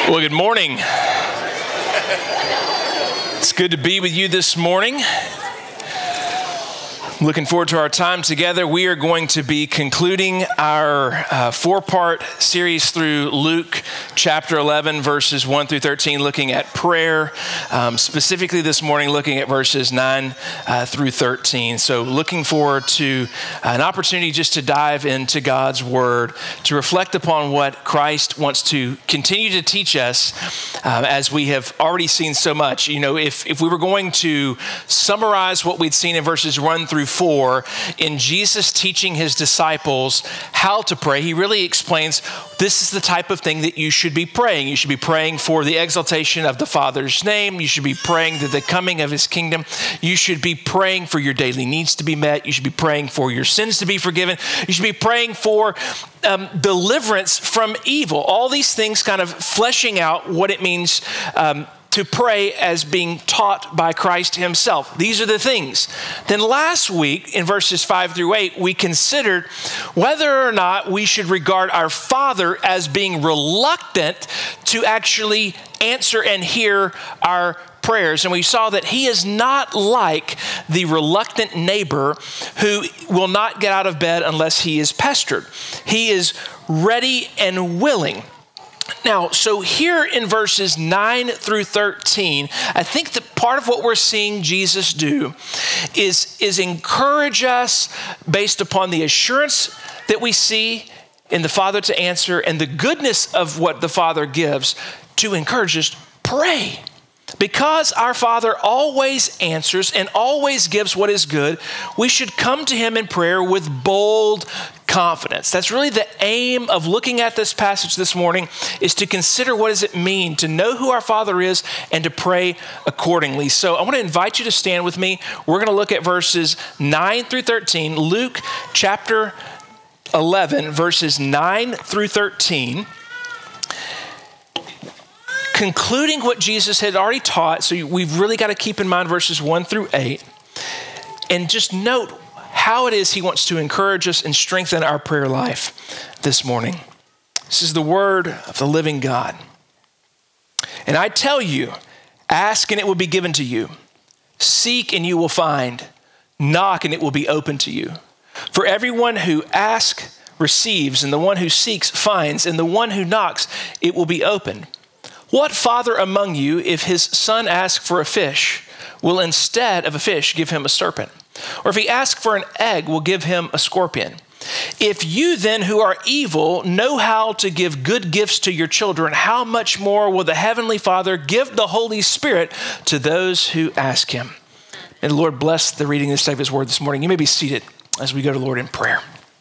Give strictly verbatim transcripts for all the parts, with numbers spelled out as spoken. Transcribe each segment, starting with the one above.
Well, good morning. It's good to be with you this morning. Looking forward to our time together. We are going to be concluding our uh, four-part series through Luke chapter eleven, verses one through thirteen, looking at prayer. Um, specifically this morning, looking at verses nine uh, through thirteen. So looking forward to an opportunity just to dive into God's Word, to reflect upon what Christ wants to continue to teach us uh, as we have already seen so much. You know, if, if we were going to summarize what we'd seen in verses one through four, in Jesus teaching his disciples how to pray, he really explains this is the type of thing that you should be praying. You should be praying for the exaltation of the Father's name. You should be praying to the coming of his kingdom. You should be praying for your daily needs to be met. You should be praying for your sins to be forgiven. You should be praying for um, deliverance from evil. All these things kind of fleshing out what it means um, to pray as being taught by Christ himself. These are the things. Then last week in verses five through eight, we considered whether or not we should regard our Father as being reluctant to actually answer and hear our prayers. And we saw that he is not like the reluctant neighbor who will not get out of bed unless he is pestered. He is ready and willing. Now, so here in verses nine through thirteen, I think that part of what we're seeing Jesus do is, is encourage us based upon the assurance that we see in the Father to answer and the goodness of what the Father gives to encourage us, pray. Because our Father always answers and always gives what is good, we should come to him in prayer with bold confidence. That's really the aim of looking at this passage this morning, is to consider what does it mean to know who our Father is and to pray accordingly. So I want to invite you to stand with me. We're going to look at verses nine through thirteen, Luke chapter eleven, verses nine through thirteen. Concluding what Jesus had already taught, so we've really got to keep in mind verses one through eight, and just note how it is he wants to encourage us and strengthen our prayer life this morning. This is the word of the living God. And I tell you, ask and it will be given to you. Seek and you will find. Knock and it will be open to you. For everyone who asks receives, and the one who seeks finds, and the one who knocks it will be opened. What father among you, if his son asks for a fish, will instead of a fish give him a serpent? Or if he asks for an egg, will give him a scorpion? If you then who are evil know how to give good gifts to your children, how much more will the Heavenly Father give the Holy Spirit to those who ask him? May the Lord bless the reading of his word this morning. You may be seated as we go to the Lord in prayer.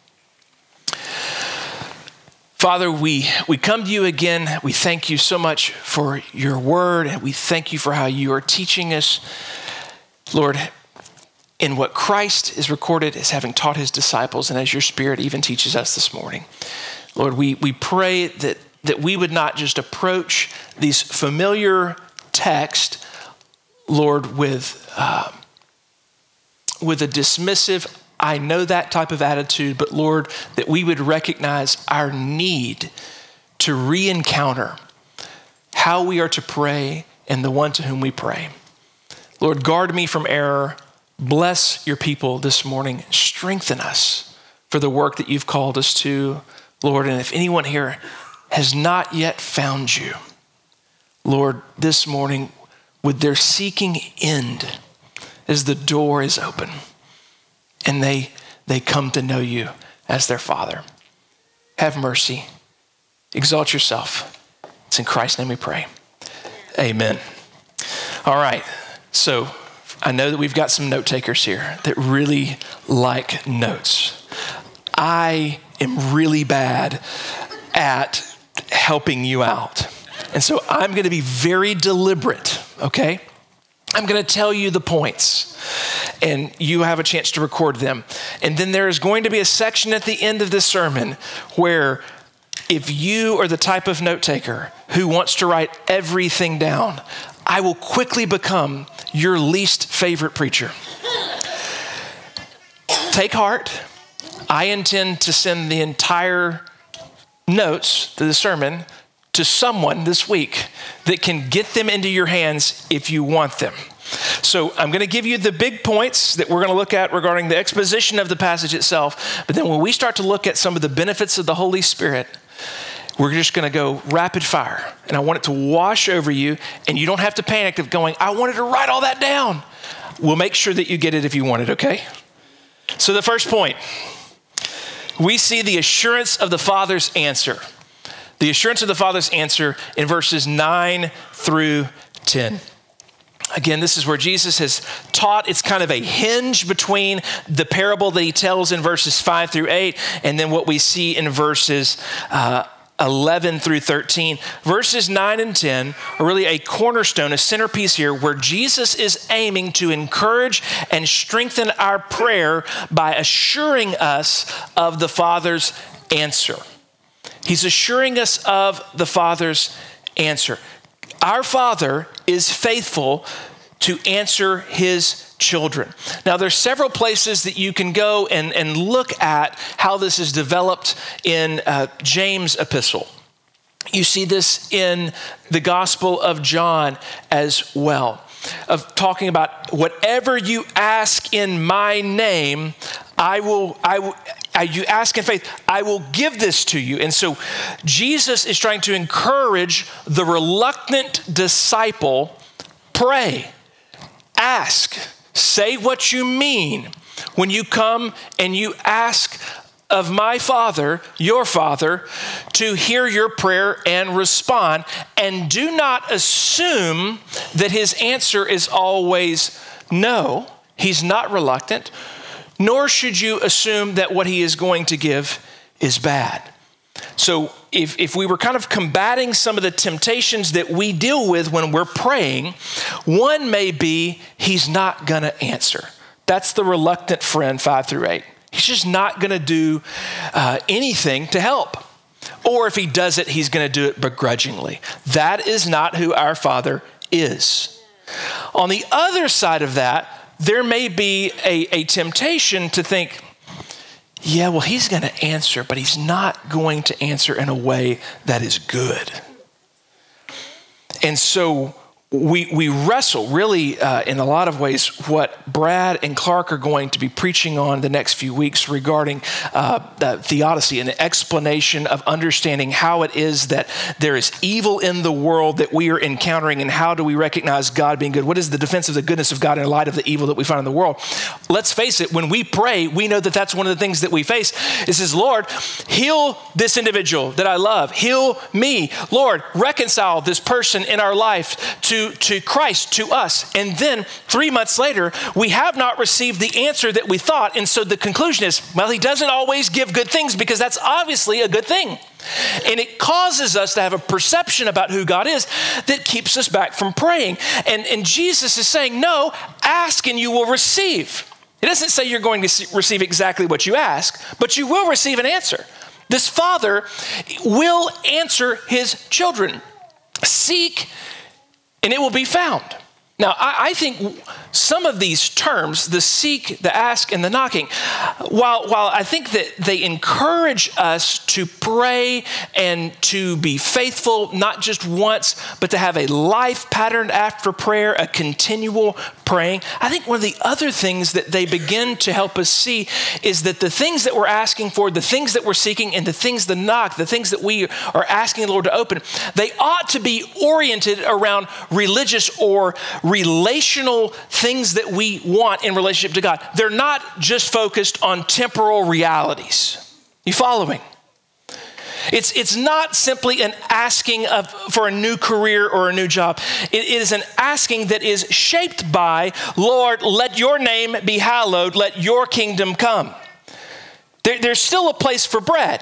Father, we, we come to you again. We thank you so much for your word, and we thank you for how you are teaching us, Lord, in what Christ is recorded as having taught his disciples, and as your Spirit even teaches us this morning. Lord, we, we pray that, that we would not just approach these familiar texts, Lord, with, uh, with a dismissive, I know that type of attitude, but Lord, that we would recognize our need to re-encounter how we are to pray and the one to whom we pray. Lord, guard me from error. Bless your people this morning. Strengthen us for the work that you've called us to, Lord. And if anyone here has not yet found you, Lord, this morning, would their seeking end as the door is open, and they they come to know you as their Father. Have mercy. Exalt yourself. It's in Christ's name we pray. Amen. All right. So I know that we've got some note takers here that really like notes. I am really bad at helping you out. And so I'm going to be very deliberate, okay? I'm going to tell you the points, and you have a chance to record them. And then there is going to be a section at the end of this sermon where if you are the type of note taker who wants to write everything down, I will quickly become your least favorite preacher. Take heart. I intend to send the entire notes to the sermon to someone this week that can get them into your hands if you want them. So I'm going to give you the big points that we're going to look at regarding the exposition of the passage itself. But then when we start to look at some of the benefits of the Holy Spirit, we're just going to go rapid fire. And I want it to wash over you, and you don't have to panic of going, I wanted to write all that down. We'll make sure that you get it if you want it, okay? So the first point, we see the assurance of the Father's answer. The assurance of the Father's answer in verses nine through ten. Again, this is where Jesus has taught. It's kind of a hinge between the parable that he tells in verses five through eight and then what we see in verses uh, eleven through thirteen. Verses nine and ten are really a cornerstone, a centerpiece here where Jesus is aiming to encourage and strengthen our prayer by assuring us of the Father's answer. He's assuring us of the Father's answer. Our Father is faithful to answer his children. Now, there's several places that you can go and, and look at how this is developed in uh, James' epistle. You see this in the Gospel of John as well, of talking about whatever you ask in my name, I will, I will, you ask in faith, I will give this to you. And so Jesus is trying to encourage the reluctant disciple, pray, ask, say what you mean when you come and you ask of my Father, your Father, to hear your prayer and respond. And do not assume that his answer is always no. He's not reluctant. Nor should you assume that what he is going to give is bad. So if, if we were kind of combating some of the temptations that we deal with when we're praying, one may be he's not going to answer. That's the reluctant friend, five through eight. He's just not going to do uh, anything to help. Or if he does it, he's going to do it begrudgingly. That is not who our Father is. On the other side of that, there may be a, a temptation to think, yeah, well, he's going to answer, but he's not going to answer in a way that is good. And so we we wrestle really uh, in a lot of ways what Brad and Clark are going to be preaching on the next few weeks regarding uh, the theodicy, an explanation of understanding how it is that there is evil in the world that we are encountering, and how do we recognize God being good? What is the defense of the goodness of God in light of the evil that we find in the world? Let's face it, when we pray, we know that that's one of the things that we face. It says, Lord, heal this individual that I love. Heal me. Lord, reconcile this person in our life to to Christ, to us. And then three months later, we have not received the answer that we thought. And so the conclusion is, well, he doesn't always give good things, because that's obviously a good thing. And it causes us to have a perception about who God is that keeps us back from praying. And, and Jesus is saying, no, ask and you will receive. It doesn't say you're going to receive exactly what you ask, but you will receive an answer. This Father will answer his children. Seek and it will be found. Now, I, I think some of these terms, the seek, the ask, and the knocking, while, while I think that they encourage us to pray and to be faithful, not just once, but to have a life pattern after prayer, a continual praying, I think one of the other things that they begin to help us see is that the things that we're asking for, the things that we're seeking, and the things that knock, the things that we are asking the Lord to open, they ought to be oriented around religious or relational things that we want in relationship to God. They're not just focused on temporal realities. You following? It's, it's not simply an asking of, for a new career or a new job. It is an asking that is shaped by, Lord, let your name be hallowed, let your kingdom come. There, there's still a place for bread.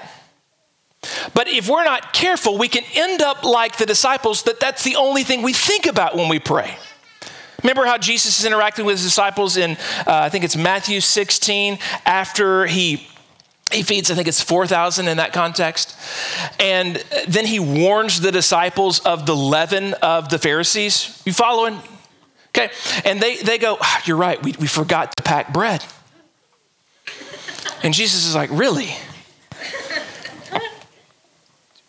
But if we're not careful, we can end up like the disciples, that that's the only thing we think about when we pray. Remember how Jesus is interacting with his disciples in, uh, I think it's Matthew sixteen, after he He feeds, I think it's four thousand in that context. And then he warns the disciples of the leaven of the Pharisees. You following? Okay. And they, they go, oh, you're right. We, we forgot to pack bread. And Jesus is like, really?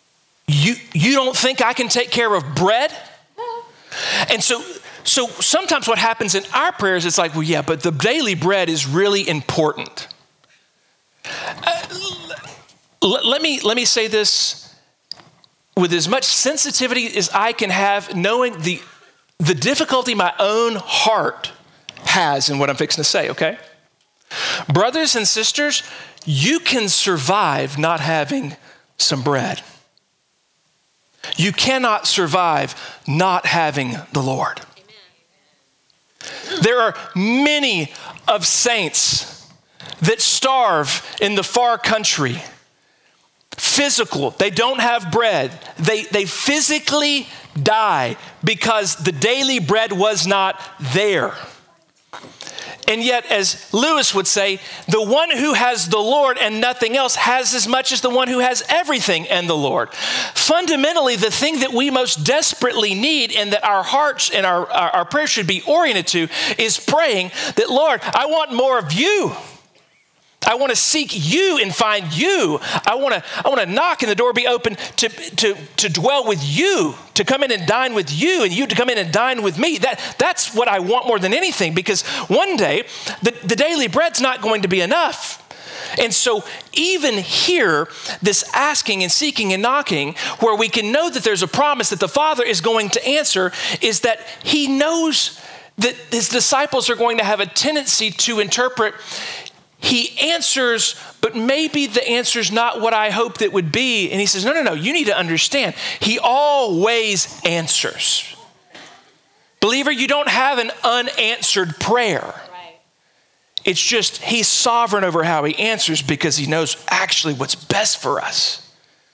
you, you don't think I can take care of bread? And so, so sometimes what happens in our prayers, it's like, well, yeah, but the daily bread is really important. Uh, l- let me, let me say this with as much sensitivity as I can have, knowing the, the difficulty my own heart has in what I'm fixing to say, okay? Brothers and sisters, you can survive not having some bread. You cannot survive not having the Lord. Amen. There are many of saints that starve in the far country. Physical, they don't have bread. They, they physically die because the daily bread was not there. And yet, as Lewis would say, the one who has the Lord and nothing else has as much as the one who has everything and the Lord. Fundamentally, the thing that we most desperately need and that our hearts and our, our, our prayers should be oriented to is praying that, Lord, I want more of you. I want to seek you and find you. I want to I want to knock and the door be open to, to, to dwell with you, to come in and dine with you and you to come in and dine with me. That, that's what I want more than anything, because one day the, the daily bread's not going to be enough. And so even here, this asking and seeking and knocking, where we can know that there's a promise that the Father is going to answer, is that he knows that his disciples are going to have a tendency to interpret, he answers, but maybe the answer's not what I hoped it would be. And he says, no, no, no, you need to understand. He always answers. Believer, you don't have an unanswered prayer. Right. It's just he's sovereign over how he answers because he knows actually what's best for us.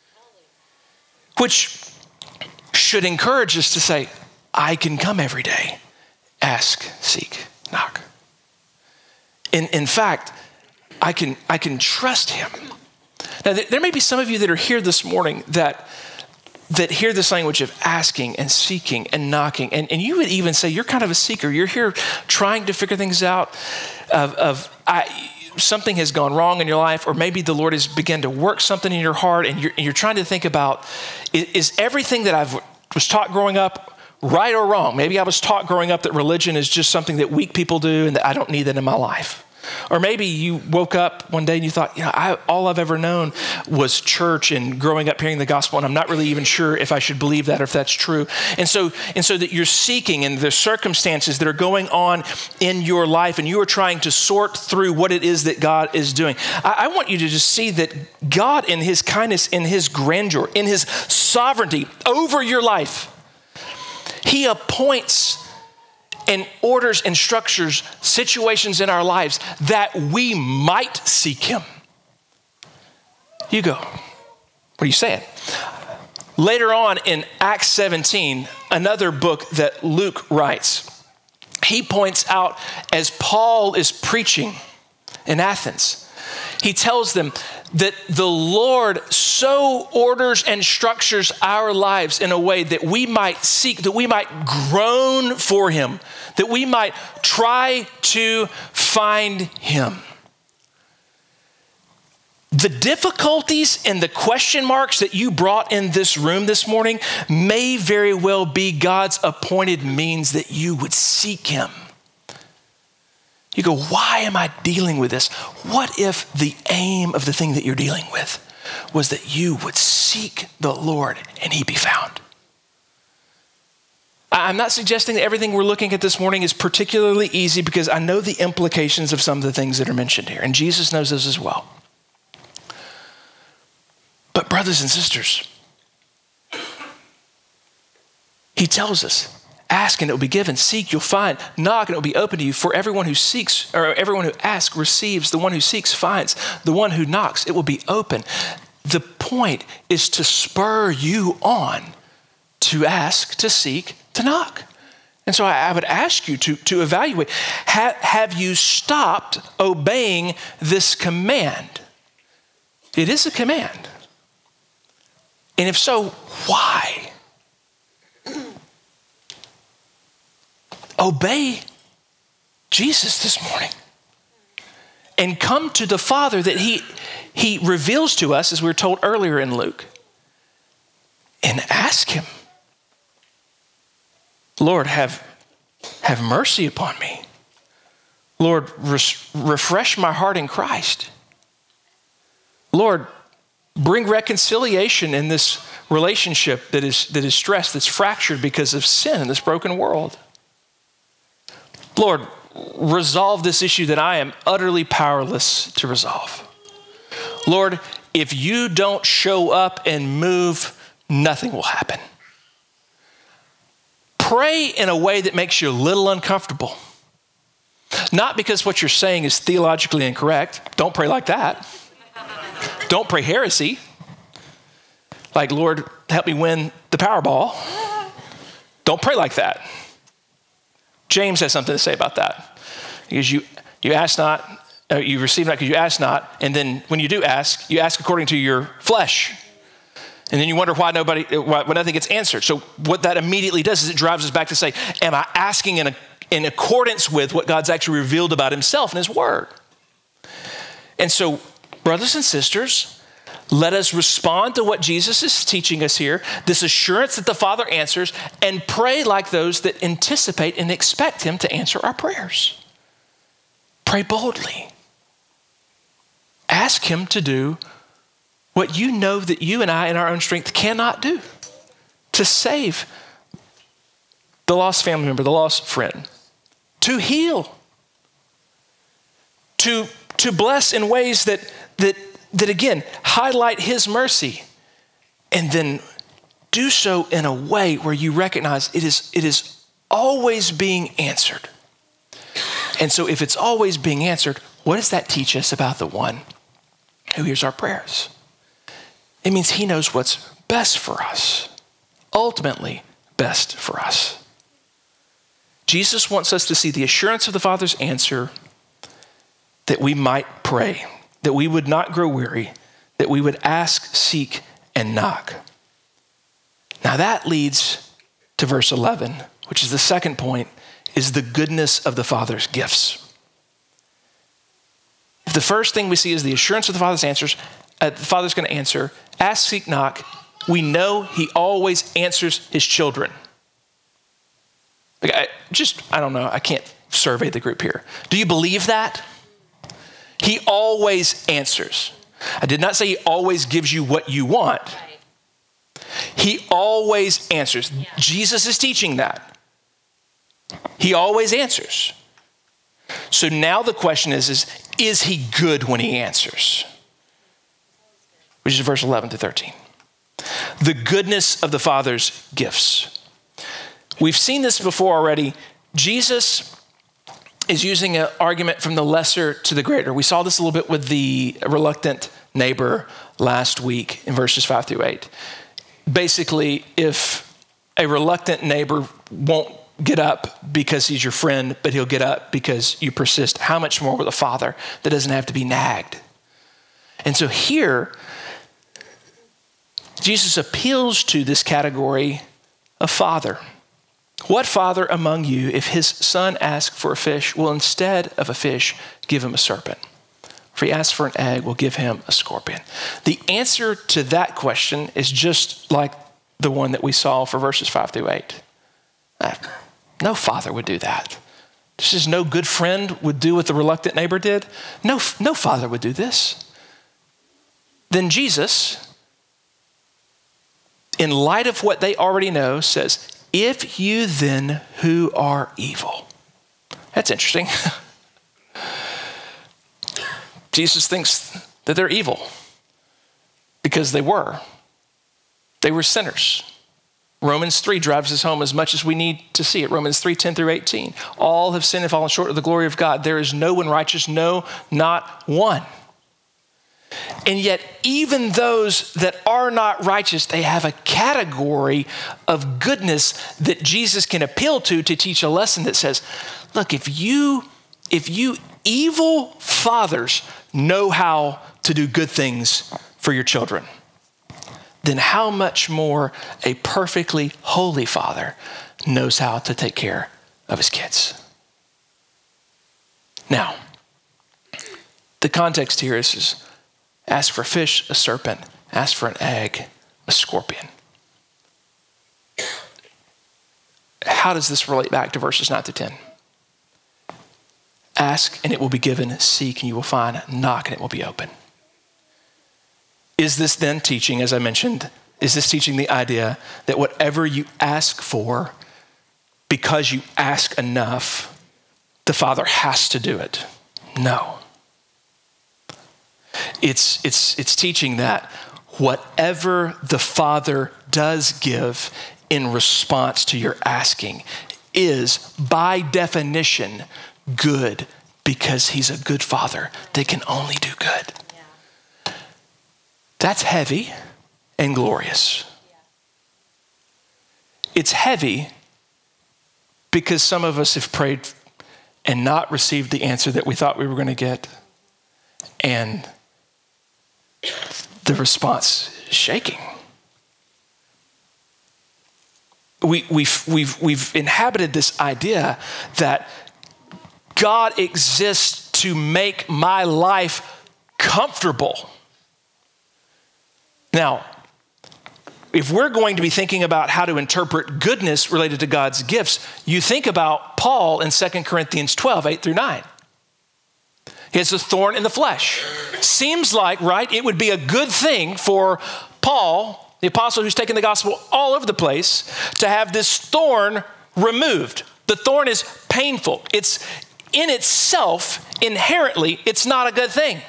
Which should encourage us to say, I can come every day. Ask, seek, knock. In, in fact, I can I can trust him. Now, there may be some of you that are here this morning that that hear this language of asking and seeking and knocking, and, and you would even say you're kind of a seeker. You're here trying to figure things out of, of I, something has gone wrong in your life, or maybe the Lord has begun to work something in your heart, and you're, and you're trying to think about, is, is everything that I was taught growing up right or wrong? Maybe I was taught growing up that religion is just something that weak people do and that I don't need that in my life. Or maybe you woke up one day and you thought, you know, I, all I've ever known was church and growing up hearing the gospel, and I'm not really even sure if I should believe that or if that's true. And so, and so that you're seeking, and the circumstances that are going on in your life, and you are trying to sort through what it is that God is doing. I, I want you to just see that God, in his kindness, in his grandeur, in his sovereignty over your life, he appoints and orders and structures situations in our lives that we might seek him. You go, what are you saying? Later on in Acts seventeen, another book that Luke writes, he points out as Paul is preaching in Athens, he tells them that the Lord so orders and structures our lives in a way that we might seek, that we might groan for him, that we might try to find him. The difficulties and the question marks that you brought in this room this morning may very well be God's appointed means that you would seek him. You go, why am I dealing with this? What if the aim of the thing that you're dealing with was that you would seek the Lord and he be found? I'm not suggesting that everything we're looking at this morning is particularly easy, because I know the implications of some of the things that are mentioned here, and Jesus knows those as well. But brothers and sisters, he tells us, ask and it will be given, seek, you'll find, knock and it will be open to you. For everyone who seeks, or everyone who asks receives, the one who seeks finds, the one who knocks, it will be open. The point is to spur you on to ask, to seek, to knock. And so I, I would ask you to, to evaluate, have, have you stopped obeying this command? It is a command. And if so, why? Obey Jesus this morning and come to the Father that he, he reveals to us, as we were told earlier in Luke. and ask him, Lord, have, have mercy upon me. Lord, res- refresh my heart in Christ. Lord, bring reconciliation in this relationship that is, that is stressed, that's fractured because of sin in this broken world. Lord, resolve this issue that I am utterly powerless to resolve. Lord, if you don't show up and move, nothing will happen. Pray in a way that makes you a little uncomfortable. Not because what you're saying is theologically incorrect. Don't pray like that. Don't pray heresy. Like, Lord, help me win the Powerball. Don't pray like that. James has something to say about that. Because you, you ask not, uh, you receive not because you ask not, and then when you do ask, you ask according to your flesh. And then you wonder why nobody, why, why nothing gets answered. So what that immediately does is it drives us back to say, am I asking in, a, in accordance with what God's actually revealed about himself and his word? And so, brothers and sisters, let us respond to what Jesus is teaching us here, this assurance that the Father answers, and pray like those that anticipate and expect him to answer our prayers. Pray boldly. Ask him to do what you know that you and I in our own strength cannot do, to save the lost family member, the lost friend, to heal, to, to bless in ways that, that, that again, highlight his mercy, and then do so in a way where you recognize it is, it is always being answered. And so if it's always being answered, what does that teach us about the one who hears our prayers? It means he knows what's best for us, ultimately best for us. Jesus wants us to see the assurance of the Father's answer, that we might pray, that we would not grow weary, that we would ask, seek, and knock. Now that leads to verse eleven, which is the second point, is the goodness of the Father's gifts. If the first thing we see is the assurance of the Father's answers, uh, the Father's going to answer, ask, seek, knock. We know he always answers his children. Like I just, I don't know, I can't survey the group here. Do you believe that? He always answers. I did not say he always gives you what you want. He always answers. Yeah. Jesus is teaching that. He always answers. So now the question is, is, is he good when he answers? Which is verse eleven to thirteen. The goodness of the Father's gifts. We've seen this before already. Jesus is using an argument from the lesser to the greater. We saw this a little bit with the reluctant neighbor last week in verses five through eight. Basically, if a reluctant neighbor won't get up because he's your friend, but he'll get up because you persist, how much more with a father that doesn't have to be nagged? And so here, Jesus appeals to this category of father. What father among you, if his son asks for a fish, will instead of a fish give him a serpent? If he asks for an egg, will give him a scorpion? The answer to that question is just like the one that we saw for verses five through eight. No father would do that. Just as no good friend would do what the reluctant neighbor did. No, no father would do this. Then Jesus, in light of what they already know, says, if you then who are evil. That's interesting. Jesus thinks that they're evil because they were. They were sinners. Romans three drives us home as much as we need to see it. Romans three, ten through eighteen. All have sinned and fallen short of the glory of God. There is no one righteous, no, not one. And yet, even those that are not righteous, they have a category of goodness that Jesus can appeal to to teach a lesson that says, look, if you, if you evil fathers know how to do good things for your children, then how much more a perfectly holy father knows how to take care of his kids. Now, the context here is, is, ask for a fish, a serpent. Ask for an egg, a scorpion. how does this relate back to verses nine through ten? Ask and it will be given, seek and you will find, knock and it will be open. Is this then teaching, as I mentioned, is this teaching the idea that whatever you ask for, because you ask enough, the Father has to do it? No. It's, it's, it's teaching that whatever the Father does give in response to your asking is, by definition, good, because he's a good Father that can only do good. Yeah. That's heavy and glorious. Yeah. It's heavy because some of us have prayed and not received the answer that we thought we were going to get, and the response is shaking. We, we've, we've, we've inhabited this idea that God exists to make my life comfortable. Now, if we're going to be thinking about how to interpret goodness related to God's gifts, you think about Paul in Second Corinthians twelve, eight through nine. He has a thorn in the flesh. Seems like, right, it would be a good thing for Paul, the apostle who's taken the gospel all over the place, to have this thorn removed. The thorn is painful. It's in itself, inherently, it's not a good thing.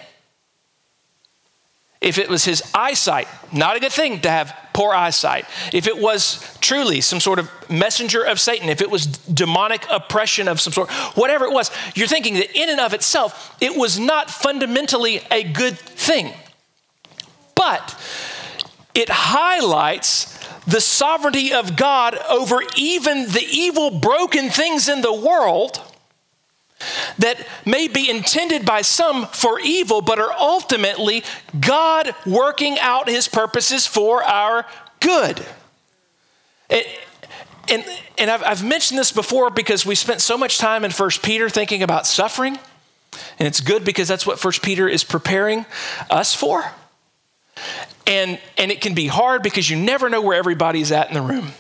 If it was his eyesight, not a good thing to have poor eyesight. If it was truly some sort of messenger of Satan, if it was demonic oppression of some sort, whatever it was, you're thinking that in and of itself, it was not fundamentally a good thing. But it highlights the sovereignty of God over even the evil, broken things in the world that may be intended by some for evil, but are ultimately God working out his purposes for our good. It, and and I've, I've mentioned this before because we spent so much time in First Peter thinking about suffering, and it's good because that's what First Peter is preparing us for. And, and it can be hard because you never know where everybody's at in the room.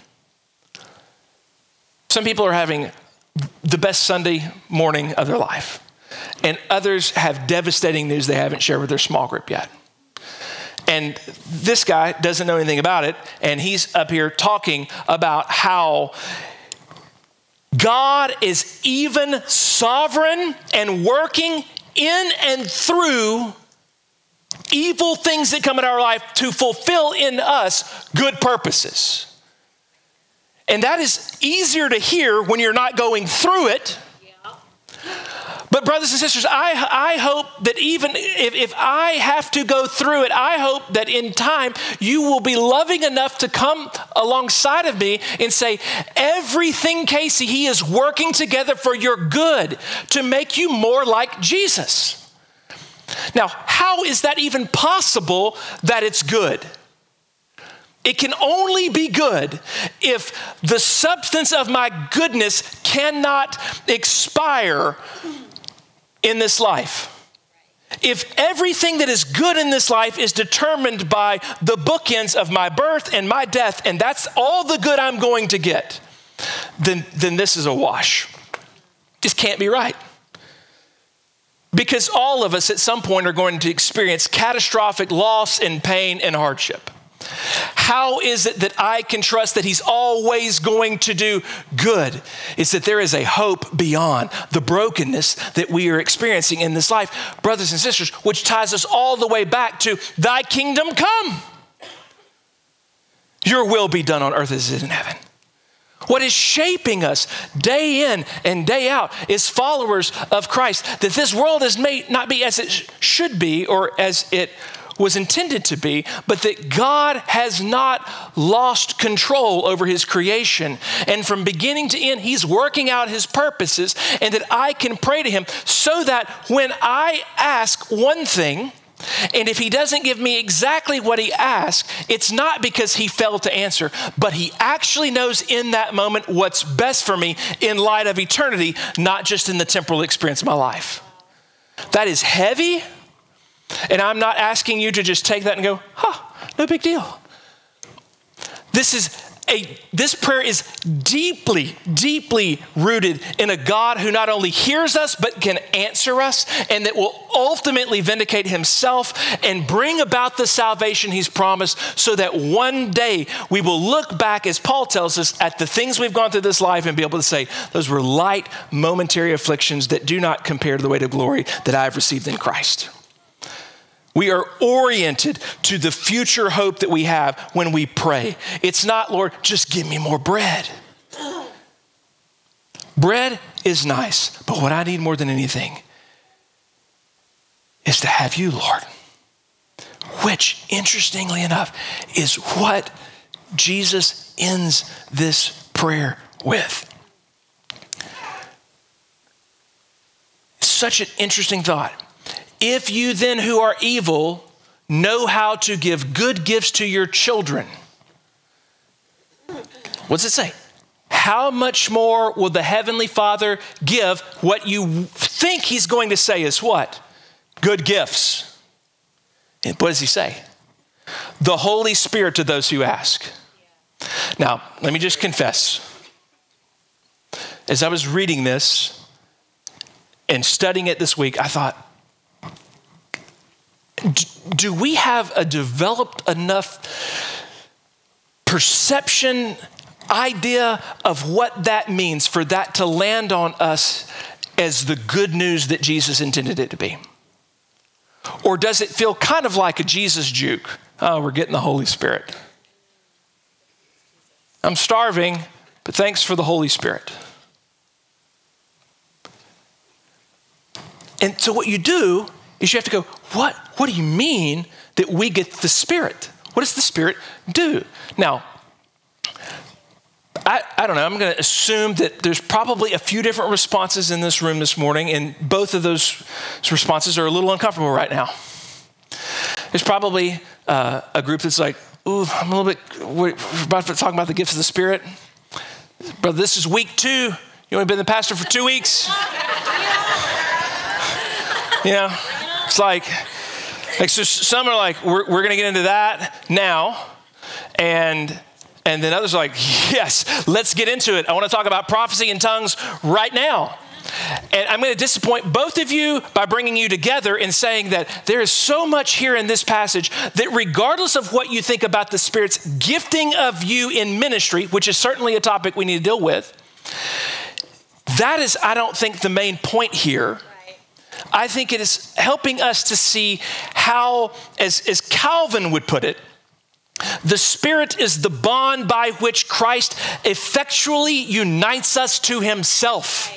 Some people are having the best Sunday morning of their life, and others have devastating news they haven't shared with their small group yet. And this guy doesn't know anything about it, and he's up here talking about how God is even sovereign and working in and through evil things that come in our life to fulfill in us good purposes. And that is easier to hear when you're not going through it. Yeah. But brothers and sisters, I, I hope that even if, if I have to go through it, I hope that in time you will be loving enough to come alongside of me and say, everything, Casey, he is working together for your good to make you more like Jesus. Now, how is that even possible that it's good? It can only be good if the substance of my goodness cannot expire in this life. If everything that is good in this life is determined by the bookends of my birth and my death, and that's all the good I'm going to get, then, then this is a wash. This can't be right. Because all of us at some point are going to experience catastrophic loss and pain and hardship. How is it that I can trust that he's always going to do good? It's that there is a hope beyond the brokenness that we are experiencing in this life, brothers and sisters, which ties us all the way back to thy kingdom come. Your will be done on earth as it is in heaven. What is shaping us day in and day out is followers of Christ, that this world is may not be as it should be or as it was intended to be, but that God has not lost control over his creation. And from beginning to end, he's working out his purposes, and that I can pray to him so that when I ask one thing, and if he doesn't give me exactly what he asked, it's not because he failed to answer, but he actually knows in that moment what's best for me in light of eternity, not just in the temporal experience of my life. That is heavy. And I'm not asking you to just take that and go, huh, no big deal. This is a, this prayer is deeply, deeply rooted in a God who not only hears us, but can answer us, and that will ultimately vindicate himself and bring about the salvation he's promised, so that one day we will look back, as Paul tells us, at the things we've gone through this life and be able to say, those were light, momentary afflictions that do not compare to the weight of glory that I have received in Christ. We are oriented to the future hope that we have when we pray. It's not, Lord, just give me more bread. Bread is nice, but what I need more than anything is to have you, Lord. Which, interestingly enough, is what Jesus ends this prayer with. Such an interesting thought. If you then who are evil know how to give good gifts to your children, what's it say? How much more will the Heavenly Father give what you think he's going to say is what? Good gifts. And what does he say? The Holy Spirit to those who ask. Now, let me just confess. As I was reading this and studying it this week, I thought, do we have a developed enough perception, idea of what that means for that to land on us as the good news that Jesus intended it to be? Or does it feel kind of like a Jesus juke? Oh, we're getting the Holy Spirit. I'm starving, but thanks for the Holy Spirit. And so what you do is you have to go, what, what do you mean that we get the Spirit? What does the Spirit do? Now, I, I don't know, I'm gonna assume that there's probably a few different responses in this room this morning, and both of those responses are a little uncomfortable right now. There's probably uh, a group that's like, ooh, I'm a little bit, we're about to talk about the gifts of the Spirit. Brother, this is week two. You only been the pastor for two weeks. You know, it's like, like so some are like, we're, we're going to get into that now. And and then others are like, yes, let's get into it. I want to talk about prophecy in tongues right now. And I'm going to disappoint both of you by bringing you together and saying that there is so much here in this passage that regardless of what you think about the Spirit's gifting of you in ministry, which is certainly a topic we need to deal with, that is, I don't think, the main point here. I think it is helping us to see how, as, as Calvin would put it, the Spirit is the bond by which Christ effectually unites us to himself.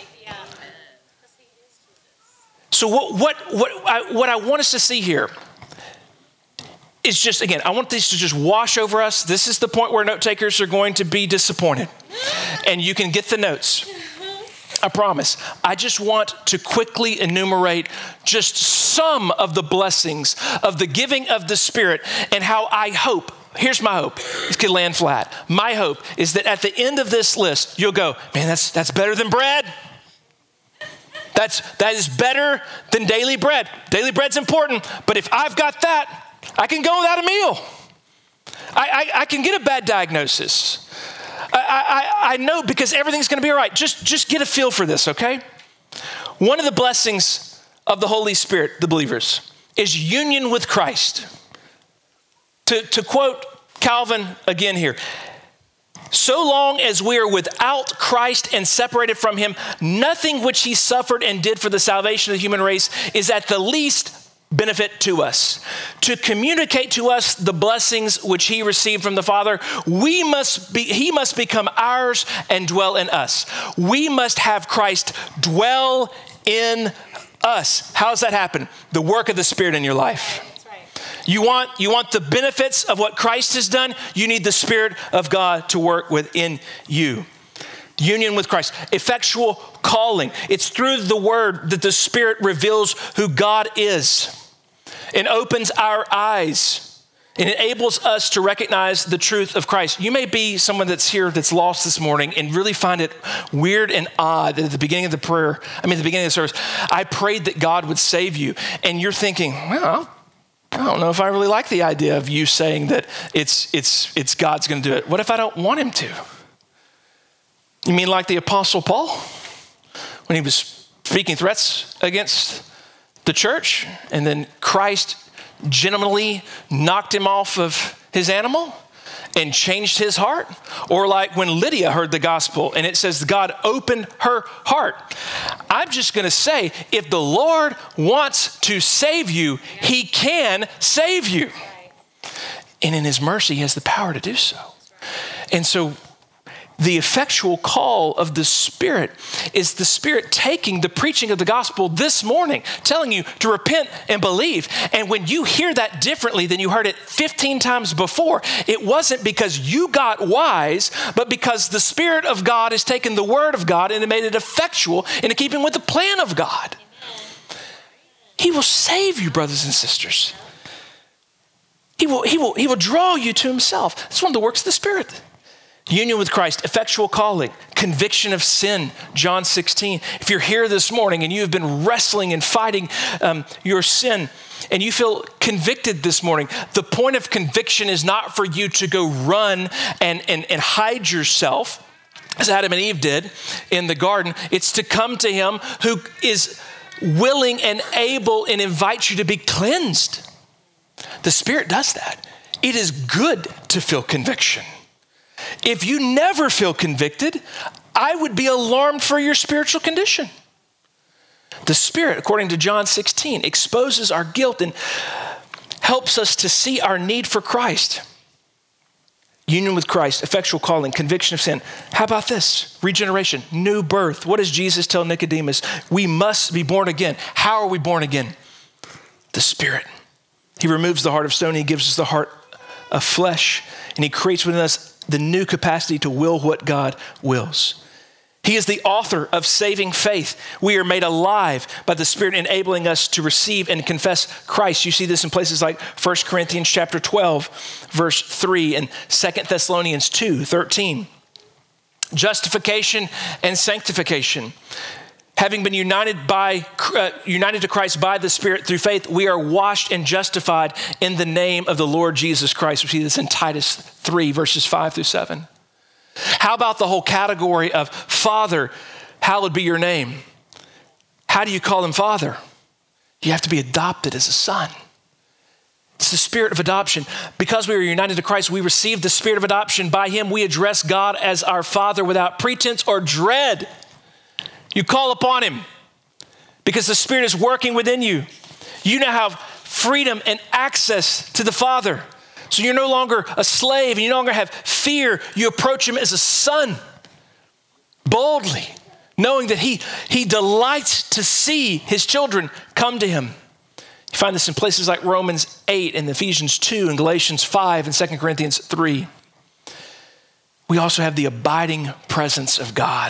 So what, what, what, I, what I want us to see here is just, again, I want this to just wash over us. This is the point where note takers are going to be disappointed. And you can get the notes. I promise. I just want to quickly enumerate just some of the blessings of the giving of the Spirit and how I hope, here's my hope, this could land flat. My hope is that at the end of this list, you'll go, man, that's that's better than bread. That's, that is better than daily bread. Daily bread's important, but if I've got that, I can go without a meal. I, I, I can get a bad diagnosis. I, I, I know because everything's going to be all right. Just, just get a feel for this, okay? One of the blessings of the Holy Spirit, the believers, is union with Christ. To, to quote Calvin again here, so long as we are without Christ and separated from him, nothing which he suffered and did for the salvation of the human race is at the least benefit to us. To communicate to us the blessings which he received from the Father, we must be, he must become ours and dwell in us. We must have Christ dwell in us. How does that happen? The work of the Spirit in your life. You want, you want the benefits of what Christ has done? You need the Spirit of God to work within you. Union with Christ, effectual calling. It's through the word that the Spirit reveals who God is and opens our eyes and enables us to recognize the truth of Christ. You may be someone that's here that's lost this morning and really find it weird and odd that at the beginning of the prayer, I mean, at the beginning of the service, I prayed that God would save you. And you're thinking, well, I don't know if I really like the idea of you saying that it's, it's, it's God's going to do it. What if I don't want him to? You mean like the Apostle Paul when he was speaking threats against the church and then Christ gently knocked him off of his animal and changed his heart? Or like when Lydia heard the gospel and it says God opened her heart. I'm just going to say, if the Lord wants to save you, he can save you. And in his mercy, he has the power to do so. And so the effectual call of the Spirit is the Spirit taking the preaching of the gospel this morning, telling you to repent and believe. And when you hear that differently than you heard it fifteen times before, it wasn't because you got wise, but because the Spirit of God has taken the word of God and it made it effectual in keeping with the plan of God. He will save you, brothers and sisters. He will, he will, he will draw you to himself. That's one of the works of the Spirit. Union with Christ, effectual calling, conviction of sin, John sixteen. If you're here this morning and you have been wrestling and fighting um, your sin and you feel convicted this morning, the point of conviction is not for you to go run and, and, and hide yourself as Adam and Eve did in the garden. It's to come to him who is willing and able and invites you to be cleansed. The Spirit does that. It is good to feel conviction. If you never feel convicted, I would be alarmed for your spiritual condition. The Spirit, according to John sixteen, exposes our guilt and helps us to see our need for Christ. Union with Christ, effectual calling, conviction of sin. How about this? Regeneration, new birth. What does Jesus tell Nicodemus? We must be born again. How are we born again? The Spirit. He removes the heart of stone. He gives us the heart of flesh. And he creates within us the new capacity to will what God wills. He is the author of saving faith. We are made alive by the Spirit enabling us to receive and confess Christ. You see this in places like First Corinthians chapter twelve, verse three, and Second Thessalonians two, thirteen. Justification and sanctification. Having been united by uh, united to Christ by the Spirit through faith, we are washed and justified in the name of the Lord Jesus Christ. We see this in Titus three, verses five through seven. How about the whole category of Father, hallowed be your name? How do you call him Father? You have to be adopted as a son. It's the Spirit of adoption. Because we are united to Christ, we receive the Spirit of adoption. By him, we address God as our Father without pretense or dread. You call upon him because the Spirit is working within you. You now have freedom and access to the Father. So you're no longer a slave and you no longer have fear. You approach him as a son, boldly, knowing that he, he delights to see his children come to him. You find this in places like Romans eight and Ephesians two and Galatians five and Second Corinthians three. We also have the abiding presence of God.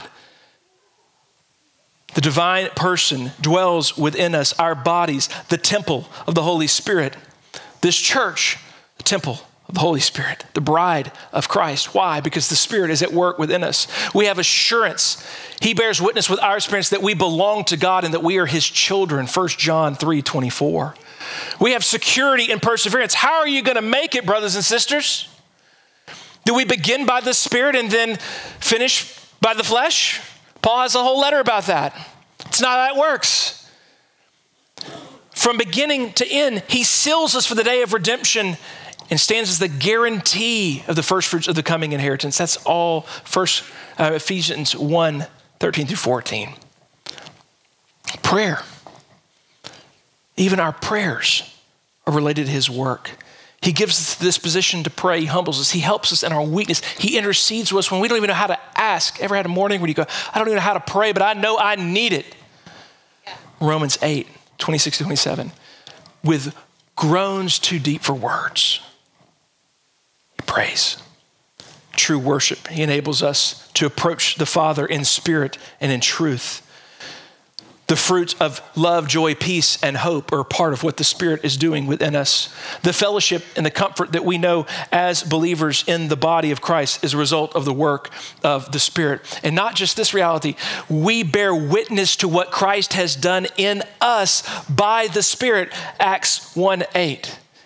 The divine person dwells within us, our bodies, the temple of the Holy Spirit. This church, the temple of the Holy Spirit, the bride of Christ. Why? Because the Spirit is at work within us. We have assurance. He bears witness with our experience that we belong to God and that we are his children. First John three twenty-four. We have security and perseverance. How are you going to make it, brothers and sisters? Do we begin by the Spirit and then finish by the flesh? Paul has a whole letter about that. It's not how it works. From beginning to end, he seals us for the day of redemption and stands as the guarantee of the first fruits of the coming inheritance. That's all First uh, Ephesians one, thirteen through fourteen. Prayer. Even our prayers are related to his work. He gives us the disposition to pray. He humbles us. He helps us in our weakness. He intercedes with us when we don't even know how to ask. Ever had a morning where you go, I don't even know how to pray, but I know I need it. Yeah. Romans eight, twenty-six to twenty-seven. With groans too deep for words, he prays. True worship. He enables us to approach the Father in spirit and in truth. The fruits of love, joy, peace, and hope are part of what the Spirit is doing within us. The fellowship and the comfort that we know as believers in the body of Christ is a result of the work of the Spirit. And not just this reality, we bear witness to what Christ has done in us by the Spirit, Acts one eight.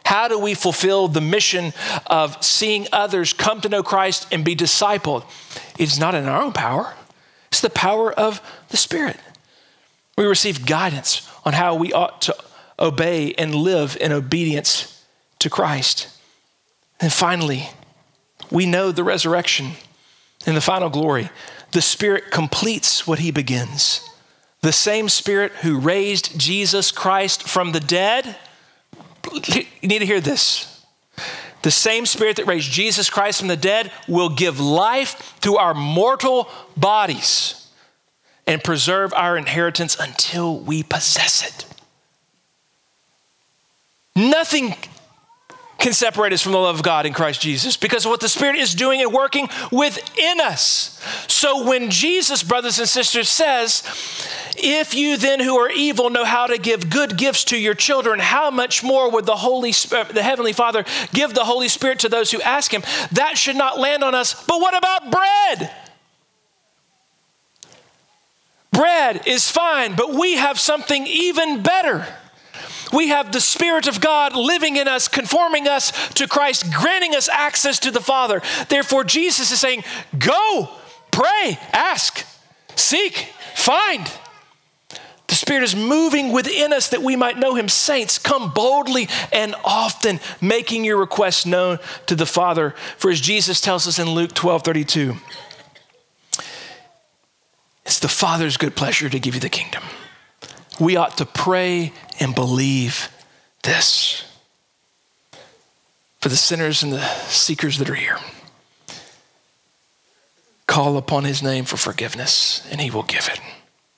How do we fulfill the mission of seeing others come to know Christ and be discipled? It's not in our own power. It's the power of the Spirit. We receive guidance on how we ought to obey and live in obedience to Christ. And finally, we know the resurrection and the final glory. The Spirit completes what he begins. The same Spirit who raised Jesus Christ from the dead, you need to hear this. The same Spirit that raised Jesus Christ from the dead will give life to our mortal bodies and preserve our inheritance until we possess it. Nothing can separate us from the love of God in Christ Jesus because of what the Spirit is doing and working within us. So when Jesus, brothers and sisters, says, if you then who are evil know how to give good gifts to your children, how much more would the Holy Spirit, the Heavenly Father give the Holy Spirit to those who ask him? That should not land on us. But what about bread? Bread is fine, but we have something even better. We have the Spirit of God living in us, conforming us to Christ, granting us access to the Father. Therefore, Jesus is saying, go, pray, ask, seek, find. The Spirit is moving within us that we might know him. Saints, come boldly and often, making your requests known to the Father. For as Jesus tells us in Luke twelve thirty-two, it's the Father's good pleasure to give you the kingdom. We ought to pray and believe this. For the sinners and the seekers that are here, call upon his name for forgiveness and he will give it.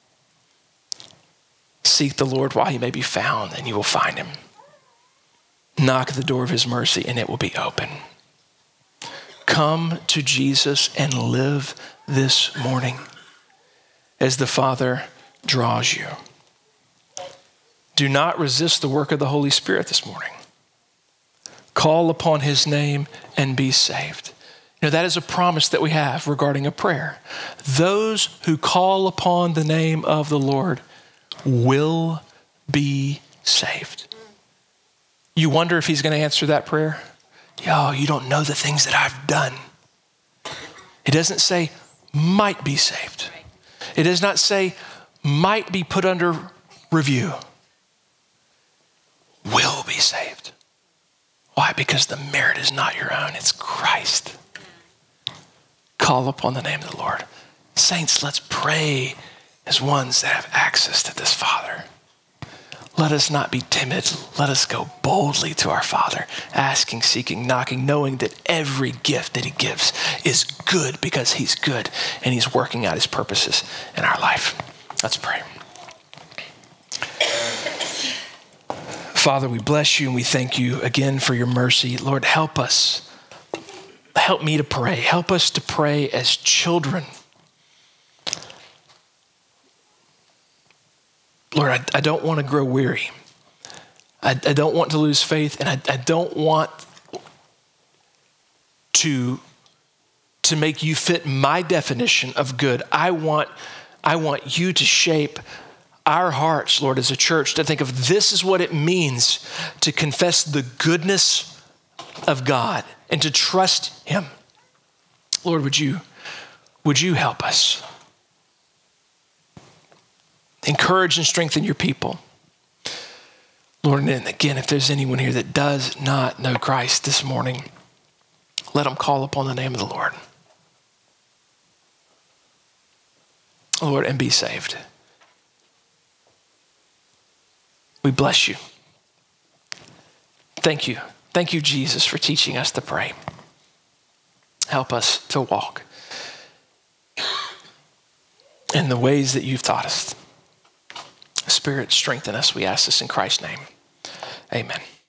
Seek the Lord while he may be found and you will find him. Knock at the door of his mercy and it will be open. Come to Jesus and live this morning as the Father draws you. Do not resist the work of the Holy Spirit this morning. Call upon his name and be saved. You know, that is a promise that we have regarding a prayer. Those who call upon the name of the Lord will be saved. You wonder if he's going to answer that prayer? Yo, you don't know the things that I've done. It doesn't say might be saved. It does not say might be put under review. Will be saved. Why? Because the merit is not your own, it's Christ. Call upon the name of the Lord. Saints, let's pray as ones that have access to this Father. Let us not be timid. Let us go boldly to our Father, asking, seeking, knocking, knowing that every gift that he gives is good because he's good and he's working out his purposes in our life. Let's pray. Father, we bless you and we thank you again for your mercy. Lord, help us. Help me to pray. Help us to pray as children. Lord, I, I don't want to grow weary. I, I don't want to lose faith, and I, I don't want to, to make you fit my definition of good. I want, I want you to shape our hearts, Lord, as a church, to think of this is what it means to confess the goodness of God and to trust him. Lord, would you, would you help us? Encourage and strengthen your people. Lord, and again, if there's anyone here that does not know Christ this morning, let them call upon the name of the Lord. Lord, and be saved. We bless you. Thank you. Thank you, Jesus, for teaching us to pray. Help us to walk in the ways that you've taught us. Spirit, strengthen us. We ask this in Christ's name. Amen.